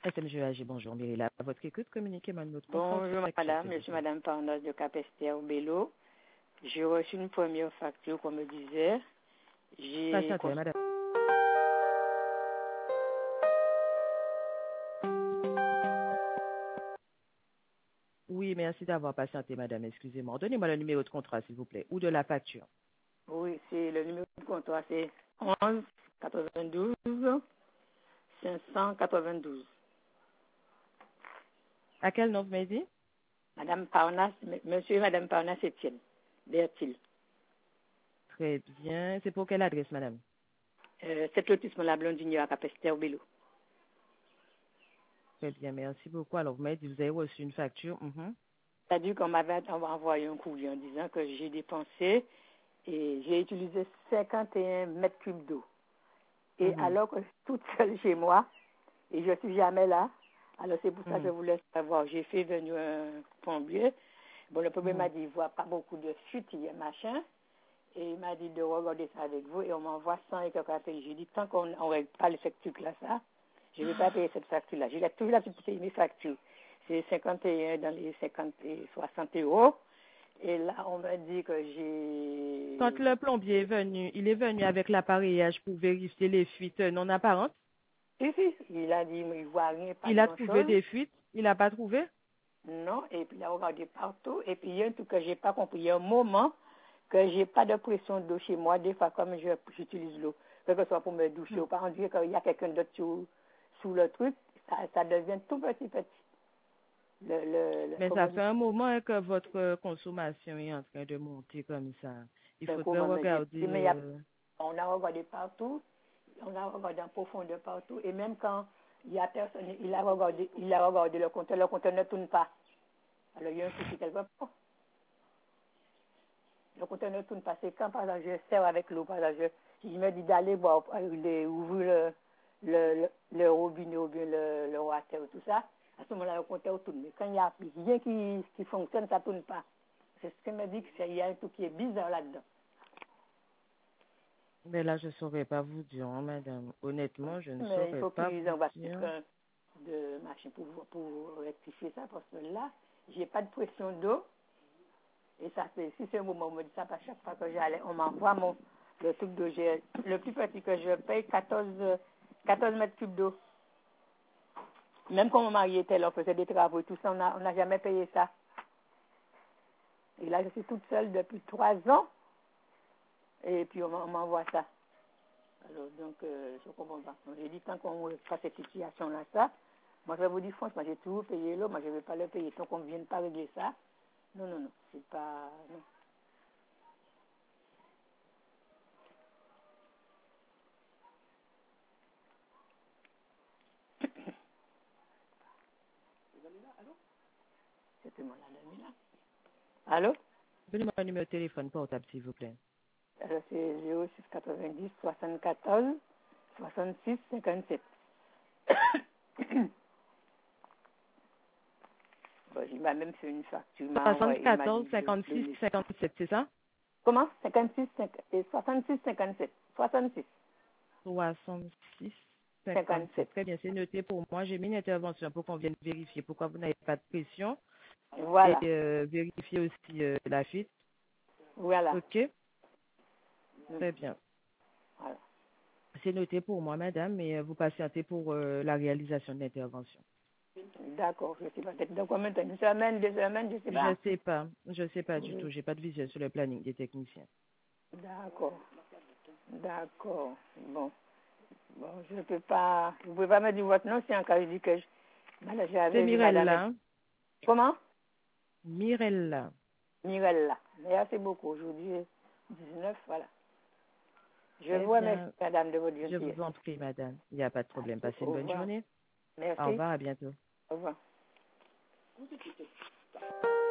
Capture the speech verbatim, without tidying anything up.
S M G A G, bonjour, Myrilla. À votre écoute, communiquez-moi notre contrat. Bonjour madame, je suis madame Parnasse de Capester au Bélo. J'ai reçu une première facture qu'on me disait. J'ai Patientez, madame. Oui, merci d'avoir patienté, madame. Excusez-moi. Donnez-moi le numéro de contrat, s'il vous plaît, ou de la facture. Oui, c'est le numéro de contrat, c'est onze quatre-vingt-douze cinq cent quatre-vingt-douze. À quel nom vous m'avez dit? Madame Parnasse, m- monsieur et madame Parnasse Étienne, Bertil. Très bien. C'est pour quelle adresse, madame? Euh, c'est lotissement La Blondinière à Capester au Bélo. Très bien, merci beaucoup. Alors, vous m'avez dit que vous avez reçu une facture. Mhm. C'est-à-dire qu'on m'avait envoyé un courrier en disant que j'ai dépensé et j'ai utilisé cinquante et un mètres cubes d'eau. Et Mhm. alors que je suis toute seule chez moi, et je suis jamais là, alors c'est pour ça que je Mhm. voulais savoir. J'ai fait venir un plombier. Bon, le plombier m'a Mhm. dit, il voit pas beaucoup de fuite, il y a machin. Et il m'a dit de regarder ça avec vous, et on m'envoie cent et quelques appels. J'ai dit, tant qu'on ne règle pas le facture-là, ça, je ne vais pas payer cette facture-là. J'ai toujours la petite payer mes factures. C'est cinquante et un dans les cinquante et soixante euros. Et là, on m'a dit que Quand j'ai... le plombier est venu, il est venu avec l'appareillage pour vérifier les fuites non apparentes. Si, si, il a dit, mais il voit rien, pas Il a trouvé grand-chose. des fuites. Il n'a pas trouvé? Non, et puis il a regardé partout. Et puis il y a un truc que j'ai pas compris. Il y a un moment que j'ai pas de pression d'eau chez moi. Des fois, comme je, j'utilise l'eau, que ce soit pour me doucher ou pas, on dirait qu'il y a quelqu'un d'autre sous, sous le truc, ça, ça devient tout petit, petit. Le, le, le, Mais comment ça on dit, fait un moment que votre consommation est en train de monter comme ça. Il ben, faudrait comment me dire. regarder. Mais il y a, euh, on a regardé partout, on a regardé en profondeur partout, et même quand il y a personne, il a regardé, il a regardé le compteur, le compteur ne tourne pas. Alors il y a un souci quelque part. Le compteur ne tourne pas. C'est quand, par exemple, je sers avec l'eau, par exemple, je, je me dis d'aller boire, euh, ouvrir le, le, le, le robinet ou bien le, le water ou tout ça. À ce moment-là, le compteur tourne. Mais quand il n'y a rien qui, qui fonctionne, ça ne tourne pas. C'est ce que me dit qu'il y a un truc qui est bizarre là-dedans. Mais là, je ne saurais pas vous dire, hein, madame. Honnêtement, je ne Mais il saurais faut pas qu'ils vous envoient dire. quelqu'un de machin pour, pour rectifier ça, parce que là, j'ai pas de pression d'eau. Et ça, c'est, si c'est un moment où on me dit ça, parce que chaque fois que j'allais, on m'envoie mon, le truc d'eau. J'ai, le plus petit que je paye, quatorze, quatorze mètres cubes d'eau. Même quand mon mari était là, on faisait des travaux et tout ça, on n'a on n'a jamais payé ça. Et là, je suis toute seule depuis trois ans, et puis on, m'en- on m'envoie ça. Alors, donc, euh, je comprends pas. Donc, j'ai dit, tant qu'on fera cette situation-là, ça, moi, je vais vous dire, franchement, j'ai toujours payé l'eau, moi, je ne vais pas le payer. Tant qu'on ne vienne pas régler ça, non, non, non, c'est pas, non. C'était mon ami là. Allô? Donnez-moi un numéro de téléphone portable, s'il vous plaît. Alors, c'est zéro six quatre-vingt-dix soixante-quatorze soixante-six cinquante-sept. Bon, il m'a même fait une facture, il m'a envoyé, il m'a soixante-quatorze, dit de cinquante-six, donner. cinquante-sept, c'est ça? Comment? cinquante-six, cinquante et soixante-six, cinquante-sept. soixante-six, soixante-six, cinquante-sept. cinquante-sept. Très bien, c'est noté pour moi. J'ai mis une intervention pour qu'on vienne vérifier pourquoi vous n'avez pas de pression et Voilà, euh, vérifier aussi euh, la fuite. voilà. OK? Mm. Très bien. Voilà. C'est noté pour moi, madame, et euh, vous patientez pour euh, la réalisation de l'intervention. D'accord, je sais pas. Peut-être dans combien de temps? Une semaine, deux semaines, je sais Je pas. ne sais pas. Je ne sais pas du tout. Oui. J'ai pas de vision sur le planning des techniciens. D'accord, d'accord. Bon, bon, je ne peux pas. Vous pouvez pas me dire votre nom, c'est encore je dis que je. Madame, C'est j'avais vu madame. Mirella. Comment? Mirella. Mirella. Merci beaucoup. Aujourd'hui, dix-neuf, voilà. Je Très vous remercie, bien. madame, de votre Je gentillesse. vous en prie, madame. Il n'y a pas de problème. Passez une Au bonne revoir. journée. Au Merci. revoir. À bientôt. Au revoir.